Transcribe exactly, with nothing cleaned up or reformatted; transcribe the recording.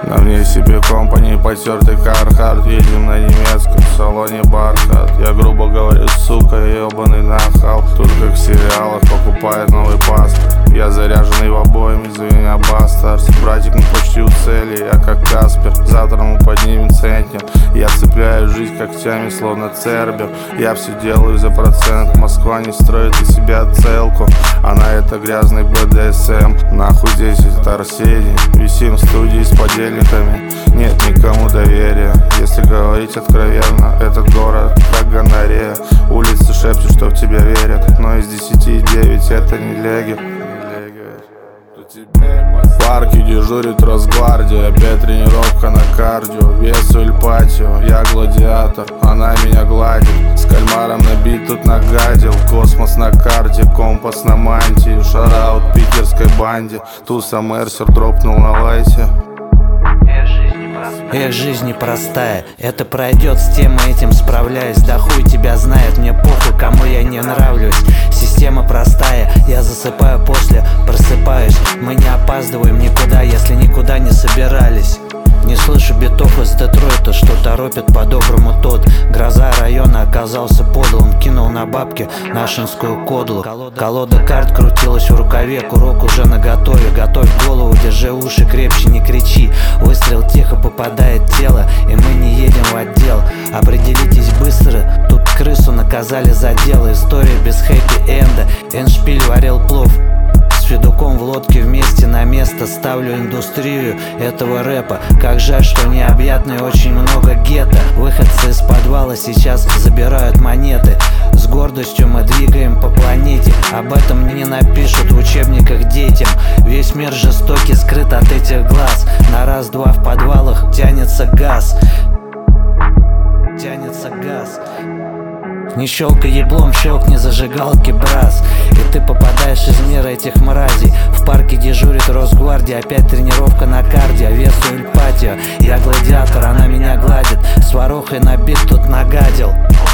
На мне себе компании, потертый Кархард. Едем на немецком, в салоне бархат. Я грубо говорю, сука, ебаный нахал. Тут как в сериалах, покупает новый паспорт. Я заряженный в обоим, из-за меня бастард. Братик, мы почти у цели, я как Каспер. Завтра мы поднимем центнер. Я цепляю жизнь когтями, словно Цербер. Я все делаю за процент. Москва не строит из себя целку. Она это грязный бэ дэ эс эм. Нахуй здесь это Арсений. Висим в студии с подельниками. Нет никому доверия. Если говорить откровенно, этот город как гонорея. Улицы шепчут, что в тебя верят, но из десяти девять это не леги. В парке дежурит Росгвардия. Опять тренировка на кардио. Весу или патио, я гладиатор, она меня гладит. С кальмаром набит, тут нагадил. Космос на карте, компас на мантии. Шараут питерской банде. Туса Мерсер дропнул на лайте. Эх, жизнь непростая, это пройдет, с тем и этим справляюсь. Да хуй тебя знает, мне похуй, кому я не нравлюсь. Система простая, я засыпаю, после просыпаюсь. Мы не опаздываем никуда, если никуда не собирались. Не слышу битов из Детройта, что торопит по-доброму тот. Гроза района оказался подлым, кинул на бабки нашинскую кодлу. Колода карт крутилась в рукаве, курок уже наготове. Готовь голову, держи уши крепче, не кричи. Выстрел тихо попадает в тело, и мы не едем в отдел. Определитесь быстро, тут крысу наказали за дело. История без хэппи-энда, Эндшпиль варил плов. С Федуком в лодке вместе на место. Ставлю индустрию этого рэпа. Как жаль, что необъятно и очень много гетто. Выходцы из подвала сейчас забирают монеты. С гордостью мы двигаем по планете. Об этом не напишут в учебниках детям. Весь мир жестокий, скрыт от этих глаз. На раз-два в подвалах тянется газ. Тянется газ. Не щелкай еблом, щелкни зажигалки, брас. И ты попадаешь из мира этих мразей. В парке дежурит Росгвардия. Опять тренировка на кардио, весу или патио. Я гладиатор, она меня гладит. С ворохой набит, тут нагадил.